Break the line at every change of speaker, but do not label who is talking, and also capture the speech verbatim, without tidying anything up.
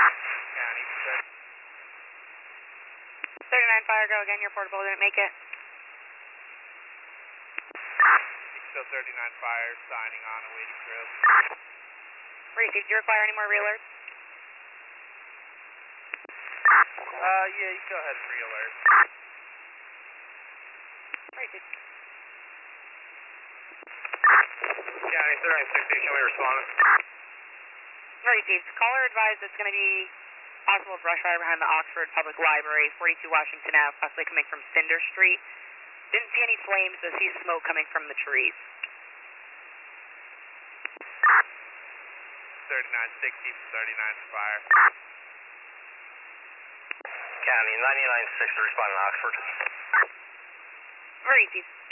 County,
thirty-nine fire, go again, your portable didn't make it.
still thirty-nine fire, signing on, awaiting crew.
Received, do you require any more reelers?
Uh, yeah, you go ahead and re-alert.
Received.
County, thirty-nine sixty, show me responding.
Received. Caller advised it's going to be possible brush fire behind the Oxford Public Library, forty-two Washington Avenue, possibly coming from Cinder Street. Didn't see any flames, but see smoke coming from the trees.
thirty-nine sixty, thirty-nine fire.
County, ninety-nine six, responding to Oxford.
Received.